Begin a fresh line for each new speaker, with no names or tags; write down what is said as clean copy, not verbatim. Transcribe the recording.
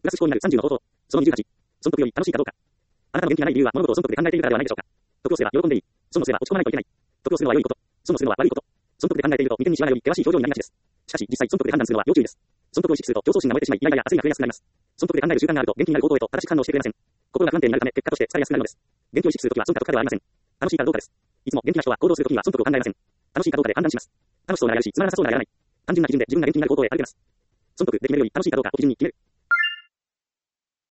プラス思考になる30の法則。その28。損得より楽しいかどうか。あなたの元気がない理由は物事を損得で考えているからではないでしょうか。得をすれば喜んでいい。損をすれば落ち込まないといけない。得をするのは良いこと。損をするのは悪いこと。損得で考えていると眉間にしわが寄り険しい表情になりがちです。しかし実際損得で判断するのは要注意です。損得を意識すると競争心が燃えてしまいイライラや焦りが増えやすくなります。損得で考える習慣があると元気になる行動へと正しく反応してくれません。心が不安定になるため結果として疲れやすくなるのです。元気を意識するときは損か得かではありません。楽しいかどうかです。いつも元気な人は行動するときには損得を考えません。楽しいかどうかで判断します。楽しそうならやるし、つまらなさそうならやらない。単純な基準で自分が元気になる行動へ歩けます。損得で決めるより楽しいかどうかを基準に決める。